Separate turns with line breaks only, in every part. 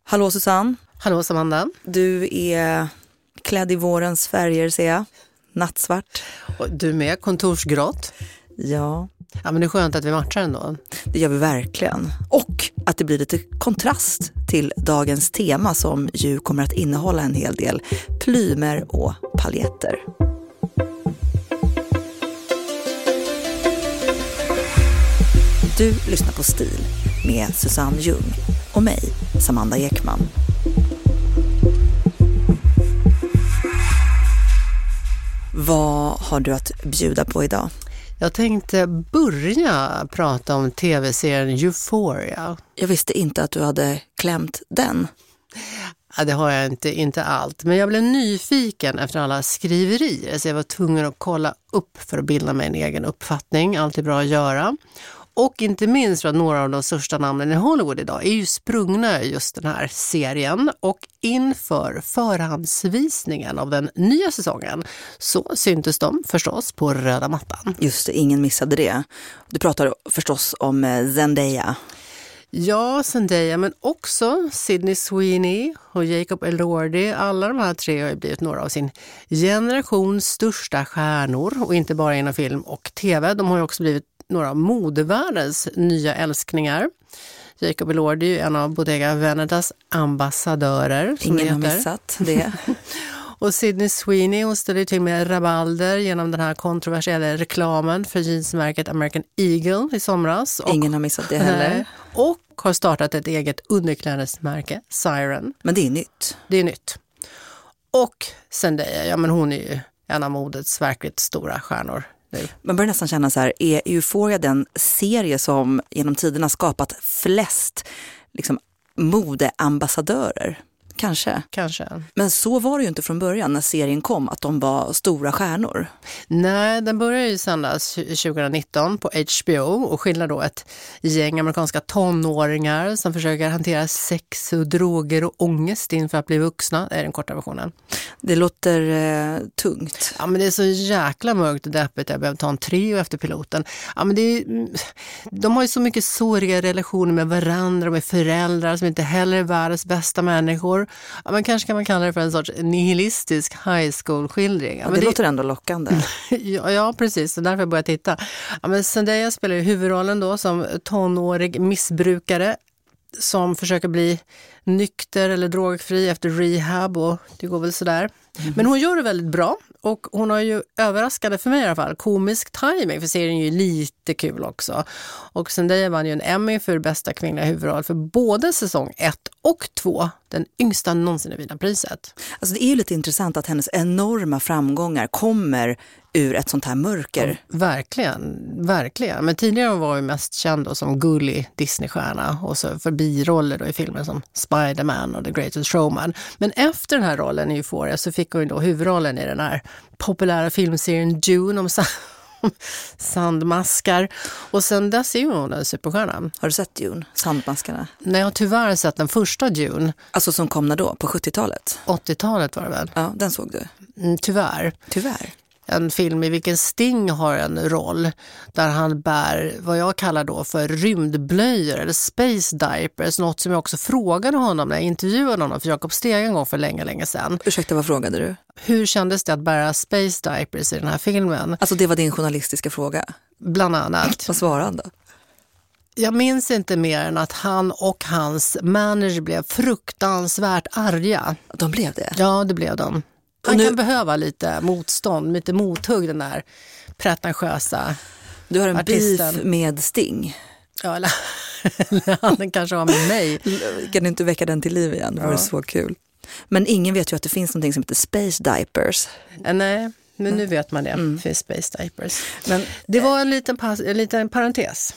Hallå Susanne.
Hallå Samanda.
Du är klädd i vårens färger, ser jag. Nattsvart.
Och du med, kontorsgrått.
Ja.
Ja, men det är skönt att vi matchar ändå.
Det gör vi verkligen. Och att det blir lite kontrast till dagens tema som ju kommer att innehålla en hel del plymer och paljetter. Du lyssnar på Stil med Susanne Ljung och mig, Samanda Ekman. Vad har du att bjuda på idag?
Jag tänkte börja prata om tv-serien Euphoria.
Jag visste inte att du hade klämt den.
Ja, det har jag inte allt. Men jag blev nyfiken efter alla skriverier, så jag var tvungen att kolla upp för att bilda mig en egen uppfattning. Allt är bra att göra. Och inte minst för att några av de största namnen i Hollywood idag är ju sprungna i just den här serien. Och inför förhandsvisningen av den nya säsongen så syntes de förstås på röda mattan.
Just det, ingen missade det. Du pratar förstås om Zendaya.
Ja, Zendaya, men också Sydney Sweeney och Jacob Elordi. Alla de här tre har ju blivit några av sin generations största stjärnor. Och inte bara inom film och tv. De har ju också blivit några av modevärldens nya älskningar. Jacob Elordi är en av Bottega Venetas ambassadörer.
Ingen har missat det.
Och Sydney Sweeney, hon ställde till med rabalder genom den här kontroversiella reklamen för jeansmärket American Eagle i somras.
Ingen har missat det heller.
Och har startat ett eget underklädesmärke, Siren.
Men det är nytt.
Det är nytt. Och Zendaya, ja men hon är ju en av modets verkligt stora stjärnor nu.
Man börjar nästan känna så här, är Euphoria den serie som genom tiderna skapat flest modeambassadörer? Kanske. Men så var det ju inte från början när serien kom, att de var stora stjärnor.
Nej, den började ju sändas 2019 på HBO och skildrar då ett gäng amerikanska tonåringar som försöker hantera sex och droger och ångest inför att bli vuxna. Det är den korta versionen.
Det låter tungt.
Ja, men det är så jäkla mörkt och deppigt. Jag behöver ta en trio efter piloten. Ja, men de har ju så mycket såriga relationer med varandra och med föräldrar som inte heller är världens bästa människor. Ja, men kanske kan man kalla det för en sorts nihilistisk high school-skildring. Ja,
det låter ändå lockande.
Ja, precis. Så därför börjar jag titta. Ja, men Zendaya spelar ju huvudrollen då som tonårig missbrukare som försöker bli nykter eller drogfri efter rehab, och det går väl sådär. Men hon gör det väldigt bra, och hon har ju överraskande för mig i alla fall komisk timing, för serien är ju lite kul också. Och Zendaya vann ju en Emmy för bästa kvinnliga huvudroll för både säsong 1 och 2, den yngsta någonsin i Wienerpriset.
Alltså det är ju lite intressant att hennes enorma framgångar kommer ur ett sånt här mörker.
Ja, verkligen. Men tidigare var hon mest känd då som gullig Disney-stjärna och så för biroller då i filmer som Spider-Man och The Greatest Showman. Men efter den här rollen i Euphoria så fick hon då huvudrollen i den här populära filmserien Dune om sandmaskar. Och sen dess är hon en superstjärna.
Har du sett Dune? Sandmaskarna?
Nej, jag har tyvärr sett den första Dune.
Alltså som kom när då? På 70-talet?
80-talet var det väl?
Ja, den såg du.
Tyvärr. En film i vilken Sting har en roll där han bär vad jag kallar då för rymdblöjor eller space diapers, något som jag också frågade honom när jag intervjuade honom för Jakob Steg en gång för länge sedan.
Ursäkta, vad frågade du?
Hur kändes det att bära space diapers i den här filmen?
Alltså det var din journalistiska fråga?
Bland annat.
Vad svarade han då?
Jag minns inte mer än att han och hans manager blev fruktansvärt arga.
De blev det?
Ja, det blev de. Han kan behöva lite motstånd, lite mothugg, den där pretentiösa
Du har en
artisten.
beef med Sting.
Ja, eller han kanske har med mig.
Kan du inte väcka den till liv igen? Det var så kul. Men ingen vet ju att det finns något som heter space diapers.
Nej, men nu vet man det. Det finns space diapers. Men det var en liten parentes.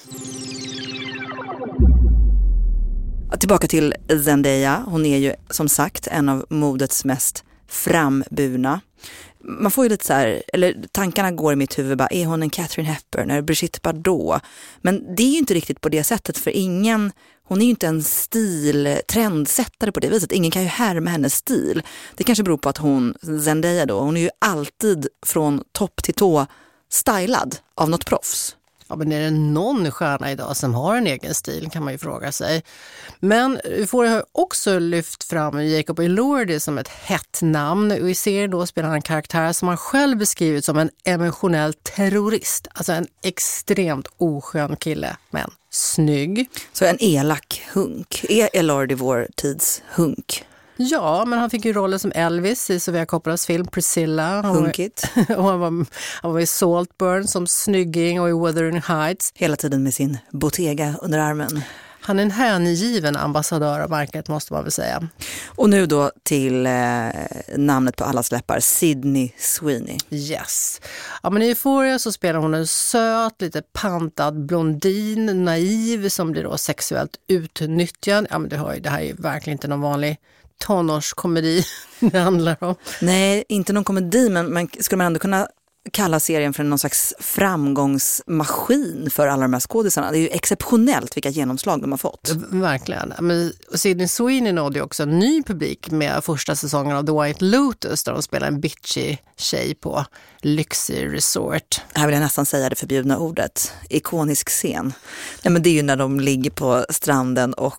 Tillbaka till Zendaya. Hon är ju som sagt en av modets mest framburna. Man får ju lite så här, eller tankarna går i mitt huvud bara, är hon en Catherine Hepburn eller Brigitte Bardot? Men det är ju inte riktigt på det sättet, för hon är ju inte en trendsättare på det viset. Ingen kan ju härma hennes stil. Det kanske beror på att Zendaya då, hon är ju alltid från topp till tå stylad av något proffs.
Ja, men är det någon stjärna idag som har en egen stil kan man ju fråga sig. Men Euphoria har också lyft fram Jacob Elordi som ett hett namn. Och i serien då spelar han en karaktär som han själv beskrivit som en emotionell terrorist. Alltså en extremt oskön kille, men snygg.
Så en elak hunk. Är Elordi vår tids hunk?
Ja, men han fick ju rollen som Elvis i Sofia Coppolas film Priscilla.
Hunkigt.
Och han var i Saltburn som snygging och i Wuthering Heights.
Hela tiden med sin Bottega under armen.
Han är en hängiven ambassadör av märket, måste man väl säga.
Och nu då till namnet på allas läppar, Sydney Sweeney.
Yes. Ja, men i Euphoria så spelar hon en söt, lite pantad blondin, naiv, som blir då sexuellt utnyttjad. Ja, men det här är ju verkligen inte någon vanlig tonårskomedi det handlar om.
Nej, inte någon komedi, men skulle man ändå kunna kalla serien för någon slags framgångsmaskin för alla de här skådisarna. Det är ju exceptionellt vilka genomslag de har fått.
Verkligen. Men Sydney Sweeney nådde ju också en ny publik med första säsongen av The White Lotus där de spelar en bitchy tjej på lyxig resort.
Här vill jag nästan säga det förbjudna ordet. Ikonisk scen. Nej, men det är ju när de ligger på stranden och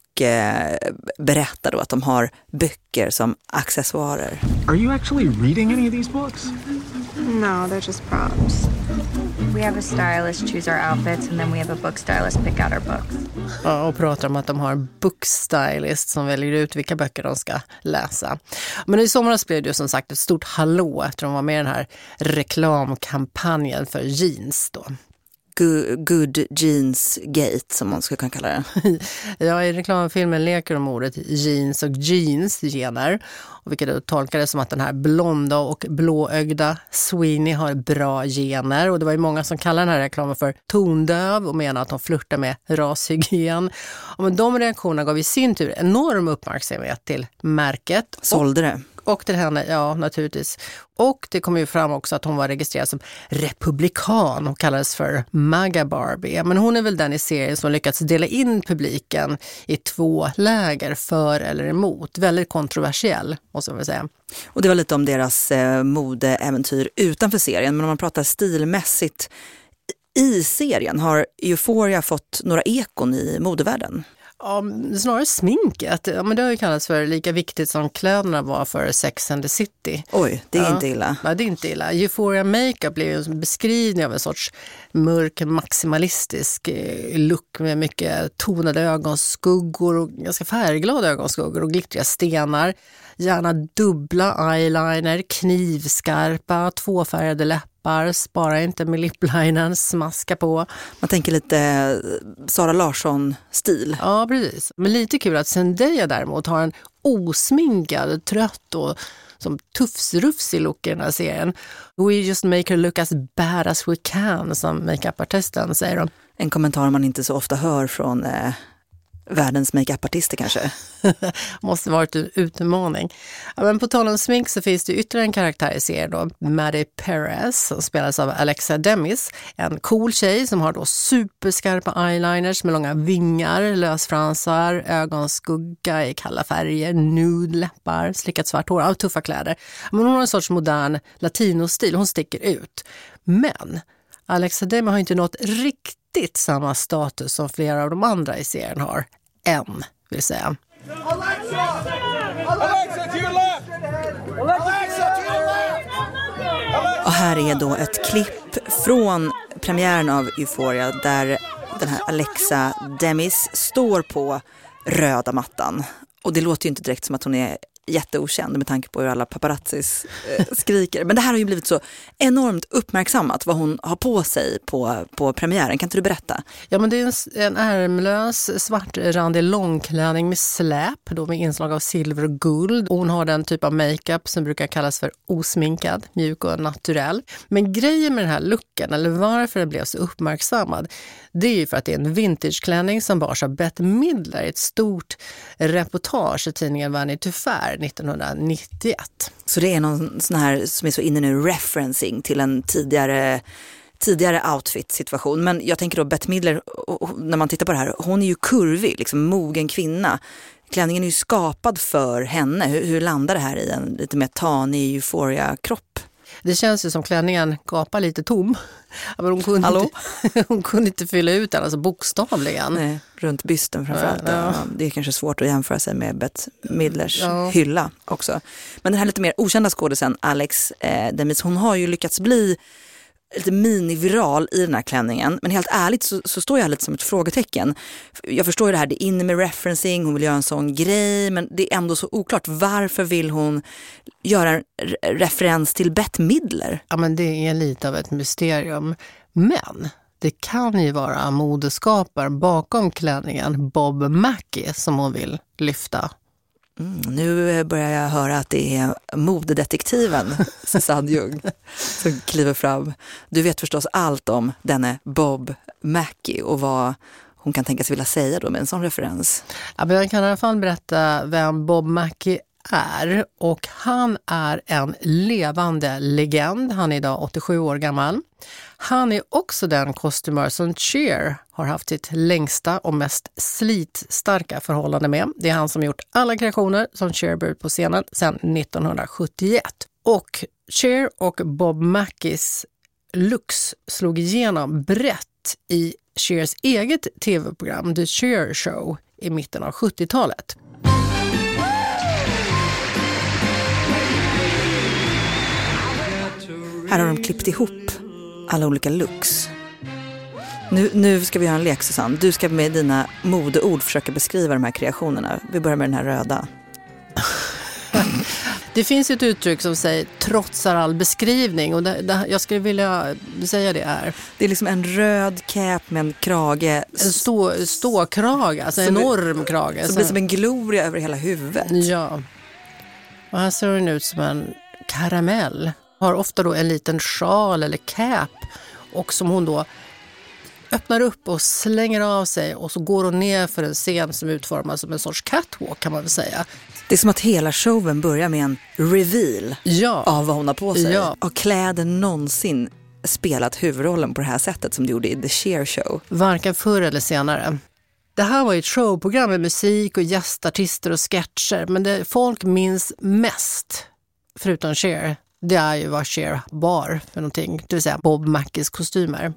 berättar då att de har böcker som accessoarer.
Are you actually reading any of these books?
No, they're just props. We have a stylist choose our outfits and then we have a book stylist pick out our books.
Ja, och pratar om att de har en bookstylist som väljer ut vilka böcker de ska läsa. Men i somras blev det som sagt ett stort hallå efter de var med i den här reklamkampanjen för jeans då.
Good Jeans Gate som man skulle kunna kalla det.
Ja, i reklamfilmen leker de ordet jeans och jeans-gener. Och vilket då tolkar det som att den här blonda och blåögda Sweeney har bra gener. Och det var ju många som kallar den här reklamen för tondöv och menar att de flirtar med rashygien. Och men de reaktionerna gav i sin tur enorm uppmärksamhet till märket.
Sålde det?
Och till henne, ja naturligtvis. Och det kom ju fram också att hon var registrerad som republikan och kallades för MAGA Barbie. Men hon är väl den i serien som lyckats dela in publiken i 2 läger, för eller emot. Väldigt kontroversiell, måste man väl säga.
Och det var lite om deras modeäventyr utanför serien. Men om man pratar stilmässigt i serien, har Euphoria fått några ekon i modevärlden?
Ja, snarare sminket. Ja, men det har ju kallats för lika viktigt som kläderna var för Sex and the City.
Oj, det är inte illa.
Nej, det är inte illa. Euphoria Makeup blev ju en beskrivning av en sorts mörk, maximalistisk look med mycket tonade ögonskuggor och ganska färgglada ögonskuggor och glittriga stenar. Gärna dubbla eyeliner, knivskarpa, 2-färgade läppar, spara inte med liplinern, smaska på.
Man tänker lite Sara Larsson-stil.
Ja, precis. Men lite kul att Zendaya däremot har en osminkad, trött och som tufsrufsig look i den här serien. We just make her look as bad as we can, som makeup-artisten säger de.
En kommentar man inte så ofta hör från världens makeup-artister kanske.
Måste varit en utmaning. Ja, men på tal om smink så finns det ytterligare en karaktär i serien då, Maddie Perez, som spelas av Alexa Demis. En cool tjej som har då superskarpa eyeliners med långa vingar, lösfransar, ögonskugga i kalla färger, nude läppar, slickat svart hår, och tuffa kläder. Men hon har en sorts modern latinostil, hon sticker ut. Men Alexa Demis har inte nått riktigt samma status som flera av de andra i serien har. Än, vill säga.
Alexa! Alexa, to your left! Alexa, to your left!
Och här är då ett klipp från premiären av Euphoria där den här Alexa Demis står på röda mattan. Och det låter ju inte direkt som att hon är jätteokänd med tanke på hur alla paparazzis skriker. Men det här har ju blivit så enormt uppmärksammat vad hon har på sig på premiären. Kan inte du berätta?
Ja, men det är en ärmlös svartrandig långklänning med släp då med inslag av silver och guld. Och hon har den typ av makeup som brukar kallas för osminkad, mjuk och naturell. Men grejen med den här looken, eller varför den blev så uppmärksammad, det är ju för att det är en vintageklänning som bars av Bette Midler i ett stort reportage i tidningen Vanity Fair 1991.
Så det är någon sån här som är så inne nu, referencing till en tidigare outfit-situation. Men jag tänker då Bette Midler, när man tittar på det här, hon är ju kurvig, liksom mogen kvinna. Klänningen är ju skapad för henne. Hur landar det här i en lite mer tanig Euphoria-kropp?
Det känns ju som klänningen gapar lite tom. Men hon kunde inte fylla ut den, alltså bokstavligen.
Nej, runt bysten framförallt. Ja. Det är kanske svårt att jämföra sig med Bette Midlers hylla också. Men den här lite mer okända skådisen, Alex Demys, hon har ju lyckats bli lite mini-viral i den här klänningen. Men helt ärligt så står jag lite som ett frågetecken. Jag förstår ju det här, det är inne med referencing, hon vill göra en sån grej, men det är ändå så oklart. Varför vill hon göra en referens till Bette Midler?
Ja, men det är lite av ett mysterium. Men det kan ju vara modeskaparen bakom klänningen, Bob Mackie, som hon vill lyfta.
Nu börjar jag höra att det är modedetektiven Susanne Ljung som kliver fram. Du vet förstås allt om denne Bob Mackie och vad hon kan tänka sig vilja säga då med en sån referens.
Ja, men jag kan i alla fall berätta vem Bob Mackie är, och han är en levande legend. Han är idag 87 år gammal. Han är också den kostymör som Cher har haft sitt längsta och mest slitstarka förhållande med. Det är han som gjort alla kreationer som Cher började på scenen sedan 1971. Och Cher och Bob Mackies looks slog igenom brett i Chers eget tv-program The Cher Show i mitten av 70-talet.
Här har de klippt ihop alla olika looks. Nu ska vi göra en lek, Susanne. Du ska med dina modeord försöka beskriva de här kreationerna. Vi börjar med den här röda.
Det finns ett uttryck som säger trotsar all beskrivning, och jag skulle vilja säga det här.
Det är liksom en röd cap med en krage.
En ståkrage, alltså en enorm krage.
Som blir som en gloria över hela huvudet.
Ja. Och här ser den ut som en karamell. Har ofta då en liten sjal eller cap, och som hon då öppnar upp och slänger av sig, och så går hon ner för en scen som utformas som en sorts catwalk, kan man väl säga. Det
är som att hela showen börjar med en reveal av vad hon har på sig.
Ja.
Har kläder någonsin spelat huvudrollen på det här sättet som det gjorde i The Cher Show?
Varken förr eller senare. Det här var ju ett showprogram med musik och gästartister och sketcher, men det folk minns mest, förutom Cher, det är ju vad Cher bar för någonting, det vill säga Bob Mackies kostymer.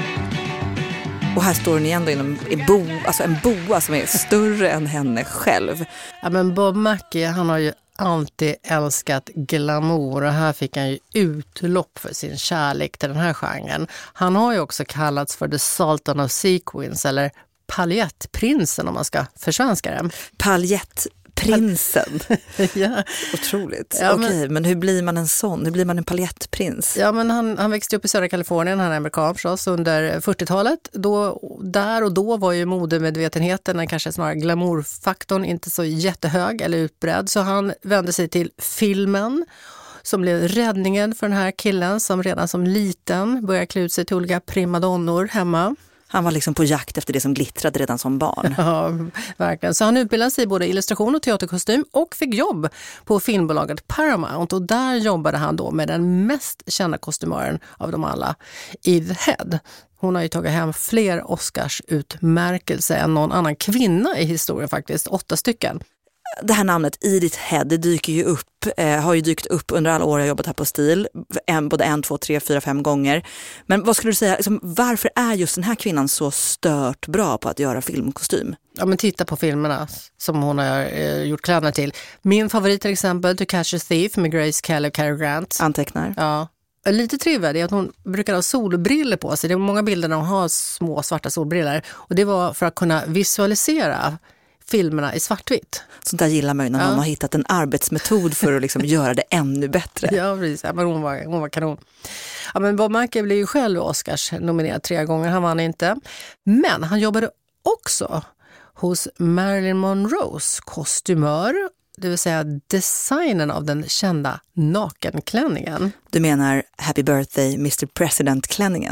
Och här står hon igen då inom en boa som är större än henne själv.
Ja, men Bob Mackie, han har ju alltid älskat glamour, och här fick han ju utlopp för sin kärlek till den här genren. Han har ju också kallats för The Sultan of Sequins, eller paljettprinsen om man ska försvenska det.
Paljettprinsen.
Ja.
Otroligt. Ja, Okej, men hur blir man en sån? Hur blir man en paljettprins?
Ja, men han växte upp i södra Kalifornien, han är amerikan förstås, under 40-talet. Då var ju modemedvetenheten, kanske snarare glamourfaktorn, inte så jättehög eller utbredd. Så han vände sig till filmen, som blev räddningen för den här killen som redan som liten började klä ut sig till olika primadonnor hemma.
Han var liksom på jakt efter det som glittrade redan som barn.
Ja, verkligen. Så han utbildade sig i både illustration och teaterkostym och fick jobb på filmbolaget Paramount. Och där jobbade han då med den mest kända kostymören av dem alla, Edith Head. Hon har ju tagit hem fler Oscars-utmärkelser än någon annan kvinna i historien faktiskt, 8 stycken.
Det här namnet Edith Head, det dyker ju upp, har ju dykt upp under alla år jag jobbat här på Stil, både 1, 2, 3, 4, 5 gånger. Men vad skulle du säga, liksom, varför är just den här kvinnan så stört bra på att göra filmkostym?
Ja, men titta på filmerna som hon har gjort kläderna till. Min favorit till exempel, To Catch a Thief med Grace Kelly och Cary Grant.
Antecknar.
Ja. Lite trivlig är att hon brukar ha solbriller på sig. Det är många bilder där hon har små svarta solbriller. Och det var för att kunna visualisera filmerna i svartvitt.
Sånt där gillar man ju när någon har hittat en arbetsmetod för att liksom göra det ännu bättre.
Ja, precis. Ja, men hon var kanon. Ja, men Bob Mackie blev ju själv Oscars nominerad 3 gånger. Han vann inte. Men han jobbade också hos Marilyn Monroes kostymör, det vill säga designen av den kända nakenklänningen.
Du menar Happy Birthday Mr. President-klänningen?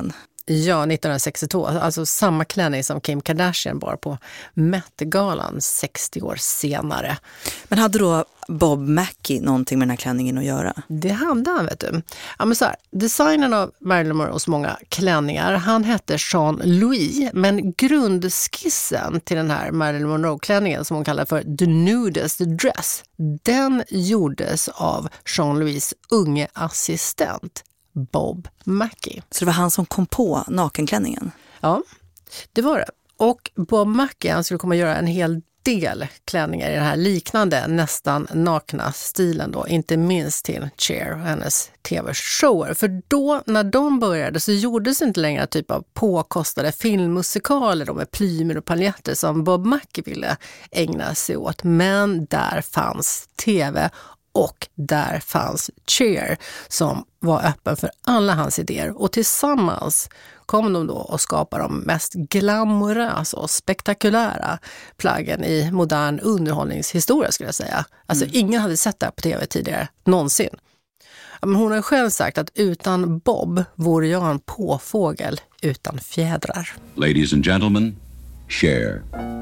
Ja, 1962. Alltså samma klänning som Kim Kardashian bar på Met-galan 60 år senare.
Men hade då Bob Mackie någonting med den här klänningen att göra?
Det hade han, vet du. Ja, men så här, designen av Marilyn Monroes många klänningar, han hette Jean Louis, men grundskissen till den här Marilyn Monroe-klänningen som hon kallar för The Nudist Dress, den gjordes av Jean Louis unge assistent Bob Mackie.
Så det var han som kom på nakenklänningen?
Ja, det var det. Och Bob Mackie, han skulle komma göra en hel del klänningar i den här liknande, nästan nakna stilen då, inte minst till Cher och hennes tv-shower. För då, när de började, så gjordes inte längre typ av påkostade filmmusikaler då, med plymer och paljetter som Bob Mackie ville ägna sig åt. Men där fanns tv och där fanns Cher som var öppen för alla hans idéer. Och tillsammans kom de då att skapa de mest glamorösa och spektakulära plaggen i modern underhållningshistoria, skulle jag säga. Alltså ingen hade sett det här på tv tidigare, någonsin. Men hon har själv sagt att utan Bob vore jag en påfågel utan fjädrar.
Ladies and gentlemen, Cher.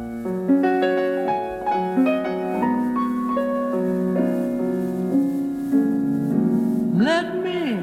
Let me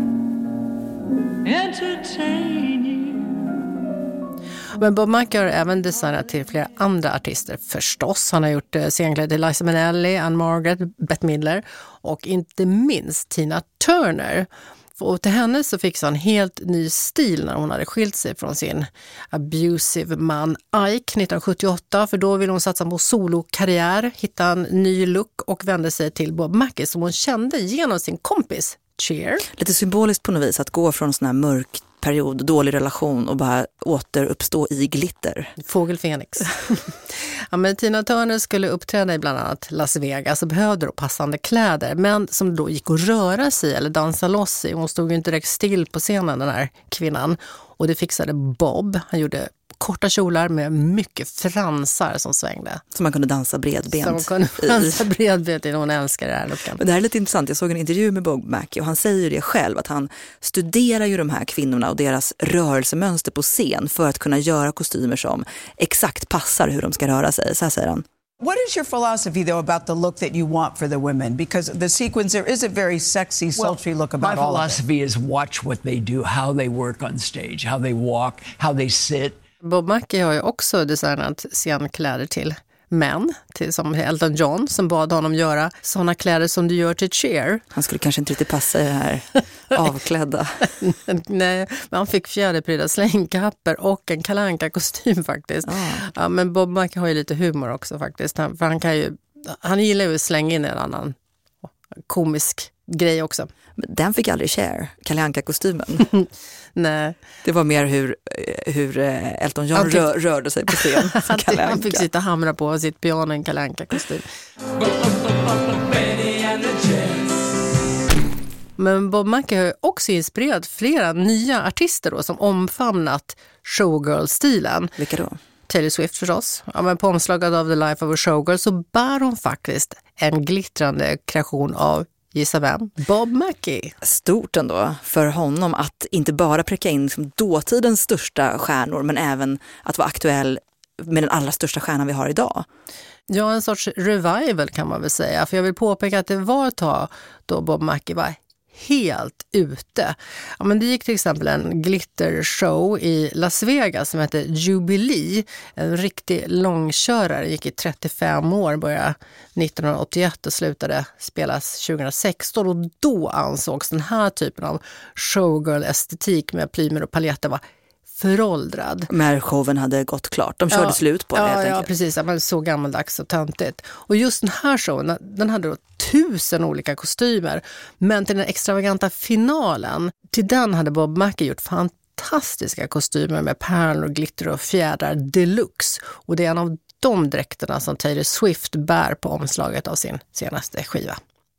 entertain you.
Men Bob Mackie har även designat till flera andra artister förstås. Han har gjort scenkläder till Liza Minnelli, Anne Margaret, Bette Midler och inte minst Tina Turner. Och till henne så fick han en helt ny stil när hon hade skilt sig från sin abusive man Ike 1978. För då ville hon satsa på solokarriär, hitta en ny look och vände sig till Bob Mackie som hon kände genom sin kompis Cher.
Lite symboliskt på något vis att gå från sån här mörk period, dålig relation och bara återuppstå i glitter.
Fågel Fenix. Ja, men Tina Turner skulle uppträda i bland annat Las Vegas och behövde då passande kläder, men som då gick att röra sig eller dansa loss i. Hon stod ju inte direkt still på scenen, den här kvinnan. Och det fixade Bob. Han gjorde korta kjolar med mycket fransar som svängde.
Som man kunde dansa bredbent.
Som kunde dansa bredbent, hon älskar det här luckan.
Men det här är lite intressant. Jag såg en intervju med Bob Mackie och han säger det själv, att han studerar ju de här kvinnorna och deras rörelsemönster på scen för att kunna göra kostymer som exakt passar hur de ska röra sig. Så här säger han.
What is your philosophy, though, about the look that you want for the women? Because the sequins, there is a very sexy, sultry look about all of it.
My philosophy is watch what they do, how they work on stage, how they walk, how they sit.
Bob Mackie har ju också designat scenkläder till män, som Elton John som bad honom göra sådana kläder som du gör till Cher.
Han skulle kanske inte riktigt passa i det här avklädda.
Nej, men han fick fjäderprydda slängkapper och en Kalle Anka-kostym faktiskt. Ja, men Bob Mackie har ju lite humor också faktiskt. Han gillar ju att slänga in en annan komisk grej också.
Den fick aldrig Cher, Kalle Anka-kostymen.
Nej.
Det var mer hur Elton John rörde sig på scen.
Han fick sitta och hamra på sitt piano i en Kalle Anka-kostym. Men Bob Mackie har också inspirerat flera nya artister då, som omfamnat showgirl-stilen.
Vilka då?
Taylor Swift förstås. Ja, men på omslaget av The Life of a Showgirl så bär hon faktiskt en glittrande kreation av, gissa vem? Bob Mackie.
Stort ändå för honom att inte bara pricka in liksom dåtidens största stjärnor, men även att vara aktuell med den allra största stjärnan vi har idag.
Ja, en sorts revival kan man väl säga. För jag vill påpeka att det var ett tag då Bob Mackie var helt ute. Ja, men det gick till exempel en glittershow i Las Vegas som hette Jubilee. En riktig långkörare, gick i 35 år, började 1981 och slutade spelas 2016. Och då ansågs den här typen av showgirl-estetik med plymer och paljetter var föråldrad.
När showen hade gått klart. De körde slut på det helt enkelt.
Ja, precis. Men så gammaldags och töntigt. Och just den här showen, den hade då 1000 olika kostymer. Men till den extravaganta finalen, till den hade Bob Mackie gjort fantastiska kostymer med pärlor, glitter och fjädrar deluxe. Och det är en av de dräkterna som Taylor Swift bär på omslaget av sin senaste skiva.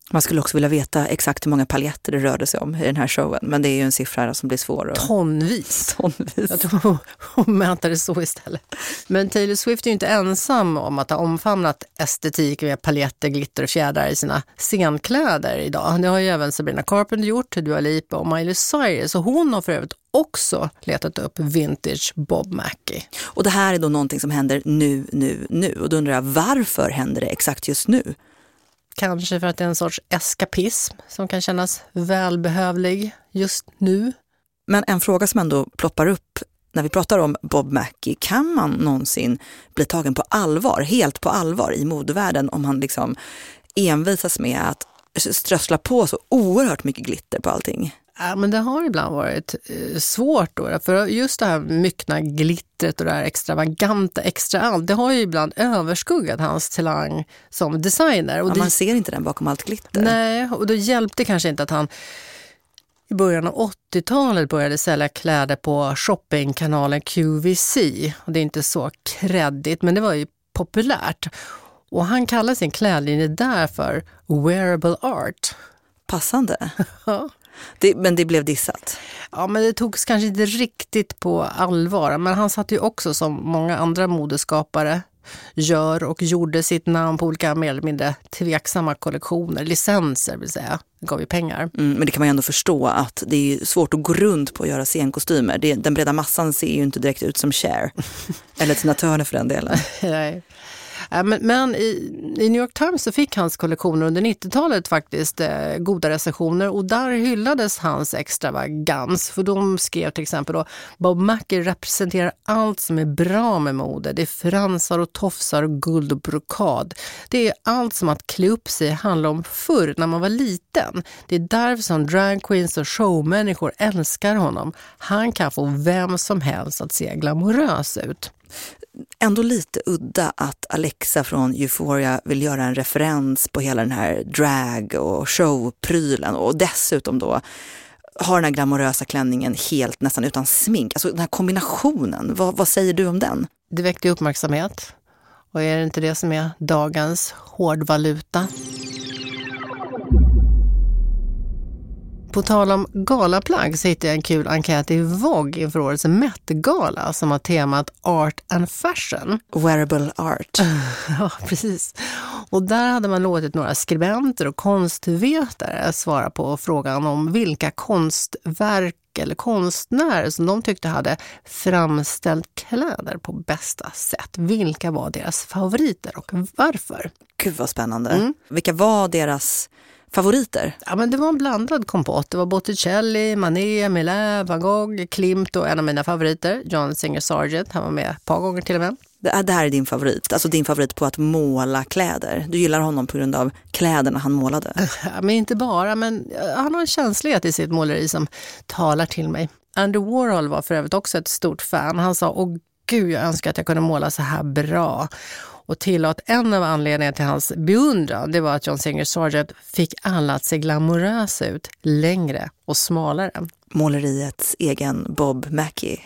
Man skulle också vilja veta exakt hur många paljetter det rörde sig om i den här showen. Men det är ju en siffra som blir svår.
Tonvis. Jag tror hon mäter det så istället. Men Taylor Swift är ju inte ensam om att ha omfamnat estetik med paljetter, glitter och fjädrar i sina scenkläder idag. Det har ju även Sabrina Carpenter gjort, Dua Lipa och Miley Cyrus. Och hon har för övrigt också letat upp vintage Bob Mackie.
Och det här är då någonting som händer nu. Och då undrar jag, varför händer det exakt just nu?
Kanske för att det är en sorts eskapism som kan kännas välbehövlig just nu.
Men en fråga som ändå ploppar upp när vi pratar om Bob Mackie. Kan man någonsin bli tagen på allvar, helt på allvar i modevärlden om han liksom envisas med att strössla på så oerhört mycket glitter på allting?
Ja, men det har ibland varit svårt då. För just det här myckna glittret och det här extravaganta extra allt, det har ju ibland överskuggat hans talang som designer. Och
man ser inte den bakom allt glitter.
Nej, och då hjälpte kanske inte att han i början av 80-talet började sälja kläder på shoppingkanalen QVC. Och det är inte så kreddigt, men det var ju populärt. Och han kallar sin klädlinje där för wearable art.
Passande.
Ja.
Men det blev dissat.
Ja, men det togs kanske inte riktigt på allvar. Men han satt ju också som många andra modeskapare gör och gjorde sitt namn på olika mer eller mindre tveksamma kollektioner, licenser vill säga. Det gav ju pengar.
Men det kan man ju ändå förstå att det är svårt att gå runt på att göra scenkostymer. Den breda massan ser ju inte direkt ut som Cher. Eller Tina Turner för den delen.
Nej. Men i New York Times så fick hans kollektioner under 90-talet faktiskt goda recensioner och där hyllades hans extravagans. För de skrev till exempel då, Bob Mackie representerar allt som är bra med mode. Det är fransar och tofsar och guld och brokad. Det är allt som att klä upp sig handlar om förr när man var liten. Det är därför som drag queens och showmänniskor älskar honom. Han kan få vem som helst att se glamorös ut.
Ändå lite udda att Alexa från Euphoria vill göra en referens på hela den här drag- och showprylen och dessutom då har den här glamorösa klänningen helt nästan utan smink. Alltså den här kombinationen, vad säger du om den?
Det väckte uppmärksamhet och är det inte det som är dagens hårdvaluta? På tal om galaplagg så hittade jag en kul enkät i Vogue inför årets Met-gala som har temat Art and Fashion.
Wearable art.
Ja, precis. Och där hade man låtit några skribenter och konstvetare svara på frågan om vilka konstverk eller konstnärer som de tyckte hade framställt kläder på bästa sätt. Vilka var deras favoriter och varför?
Gud vad spännande. Vilka var deras favoriter?
Ja, men det var en blandad kompott. Det var Botticelli, Manet, Millet, Van Gogh, Klimt och en av mina favoriter, John Singer Sargent. Han var med ett par gånger till och med.
Det här är din favorit, alltså din favorit på att måla kläder. Du gillar honom på grund av kläderna han målade.
Ja, men inte bara, men han har en känslighet i sitt måleri som talar till mig. Andy Warhol var för övrigt också ett stort fan. Han sa, åh gud, jag önskar att jag kunde måla så här bra. Och tillåt en av anledningarna till hans beundran, det var att John Singer Sargent fick alla att se glamorösa ut, längre och smalare.
Måleriets egen Bob Mackie.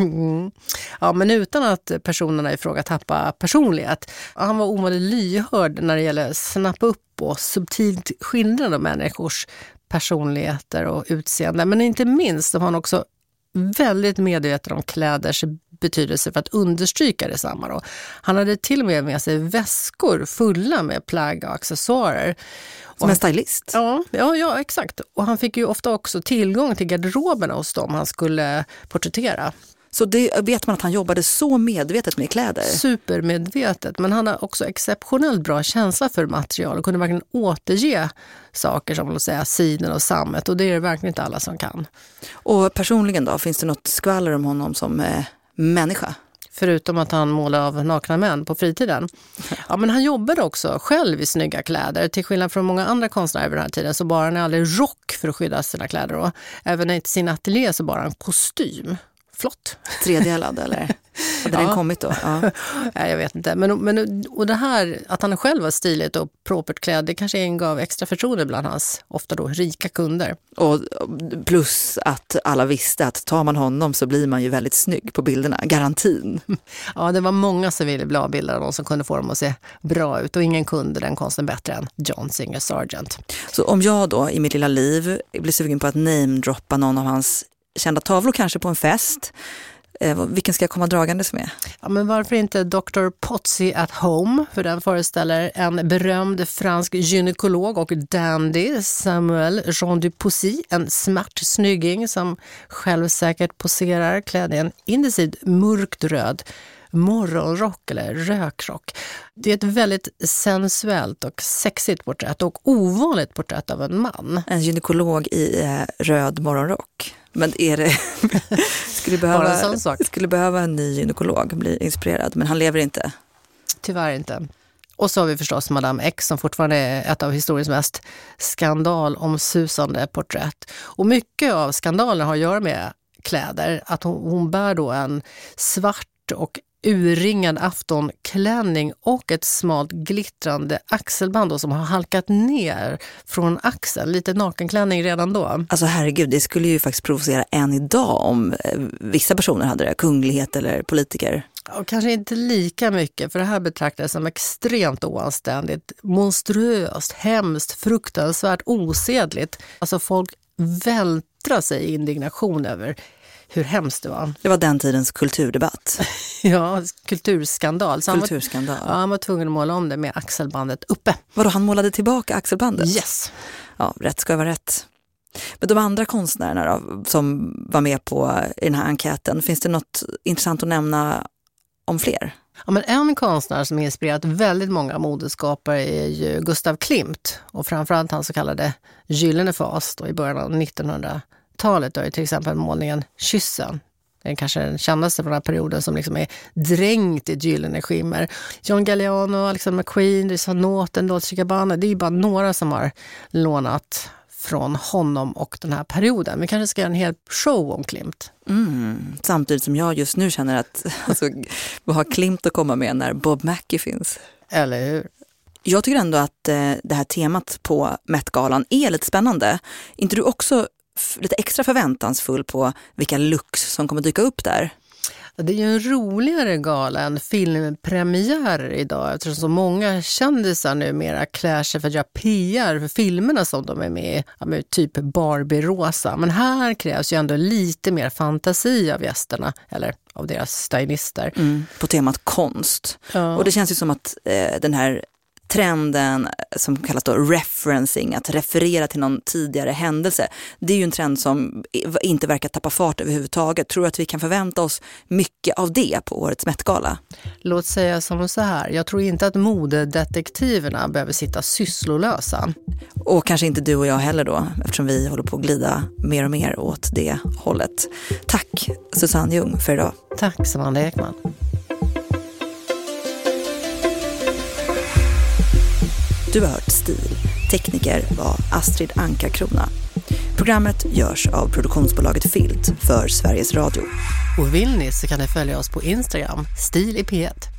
Ja, men utan att personerna i fråga tappa personlighet. Han var ovanligt lyhörd när det gäller snappa upp och subtilt skildra människors personligheter och utseende. Men inte minst var han också väldigt medveten om kläders betydelse för att understryka detsamma. Då. Han hade till och med sig väskor fulla med plagg och accessoarer.
Som en stylist?
Ja, exakt. Och han fick ju ofta också tillgång till garderoberna hos dem han skulle porträttera.
Så det vet man att han jobbade så medvetet med kläder?
Supermedvetet, men han har också exceptionellt bra känsla för material och kunde verkligen återge saker som låt säga siden och sammet, och det är det verkligen inte alla som kan.
Och personligen då, finns det något skvaller om honom som människa?
Förutom att han målade av nakna män på fritiden. Ja, men han jobbade också själv i snygga kläder. Till skillnad från många andra konstnärer vid den här tiden så bar han aldrig rock för att skydda sina kläder. Och även i sin ateljé så bar han kostym. Flott.
Tredelad eller? Hade den kommit då? Ja.
Ja, jag vet inte. Men och det här, att han själv var stiligt och propert klädd, det kanske gav extra förtroende bland hans, ofta då rika kunder.
Och plus att alla visste att tar man honom så blir man ju väldigt snygg på bilderna. Garantin.
Ja, det var många som ville bli avbildade av någon som kunde få dem att se bra ut. Och ingen kunde den konsten bättre än John Singer Sargent.
Så om jag då i mitt lilla liv blir sugen på att namedroppa någon av hans kända tavlor kanske på en fest, vilken ska jag komma dragandes med?
Ja, men varför inte Dr. Potsy at Home? För den föreställer en berömd fransk gynekolog och dandy, Samuel Jean Dupussy, en smärt snygging som självsäkert poserar klädd i en intensiv mörkt röd morgonrock eller rökrock. Det är ett väldigt sensuellt och sexigt porträtt och ovanligt porträtt av en man.
En gynekolog i röd morgonrock. Men är det skulle behöva en ny gynekolog, bli inspirerad, men han lever inte.
Tyvärr inte. Och så har vi förstås Madame X som fortfarande är ett av historiens mest skandalomsusande porträtt. Och mycket av skandalen har att göra med kläder. Att hon bär då en svart och urringad aftonklänning och ett smalt glittrande axelband som har halkat ner från axeln. Lite nakenklänning redan då. Alltså
herregud, det skulle ju faktiskt provocera än idag om vissa personer hade det, kunglighet eller politiker.
Och kanske inte lika mycket, för det här betraktades som extremt oanständigt, monstruöst, hemskt, fruktansvärt, osedligt. Alltså folk vältrar sig i indignation över hur hemskt det var.
Det var den tidens kulturdebatt.
Ja, kulturskandal. Så
kulturskandal.
Han var tvungen att måla om det med axelbandet uppe.
Vadå, han målade tillbaka axelbandet?
Yes.
Ja, rätt ska vara rätt. Men de andra konstnärerna då, som var med på i den här enkäten, finns det något intressant att nämna om fler?
Ja, men en konstnär som inspirerat väldigt många modeskapare är ju Gustav Klimt. Och framförallt hans så kallade gyllene fas då i början av 1900-talet. Då är till exempel målningen Kyssen. Det är kanske den kändaste från den här perioden som liksom är dränkt i gyllene skimmer. John Galliano, Alexander McQueen, Dries van Noten, Dolce & Gabbana. Det är ju bara några som har lånat från honom och den här perioden. Vi kanske ska göra en hel show om Klimt.
Samtidigt som jag just nu känner att vad har Klimt att komma med när Bob Mackie finns?
Eller hur?
Jag tycker ändå att det här temat på Met-galan är lite spännande. Inte du också lite extra förväntansfull på vilka looks som kommer dyka upp där?
Det är ju en roligare gala än filmpremiärer idag, eftersom så många kändisar numera klär sig för att göra PR för filmerna som de är med i, typ Barbie-rosa. Men här krävs ju ändå lite mer fantasi av gästerna, eller av deras stylister.
På temat konst.
Ja.
Och det känns ju som att den här trenden som kallas då referencing, att referera till någon tidigare händelse, det är ju en trend som inte verkar tappa fart överhuvudtaget. Tror du att vi kan förvänta oss mycket av det på årets Met-gala?
Låt säga som så här, jag tror inte att modedetektiverna behöver sitta sysslolösa.
Och kanske inte du och jag heller då, eftersom vi håller på att glida mer och mer åt det hållet. Tack Susanne Ljung för idag.
Tack Samanda Ekman.
Du har hört Stil. Tekniker var Astrid Ankarkrona. Programmet görs av produktionsbolaget Filt för Sveriges Radio.
Och vill ni så kan ni följa oss på Instagram, Stil i P1.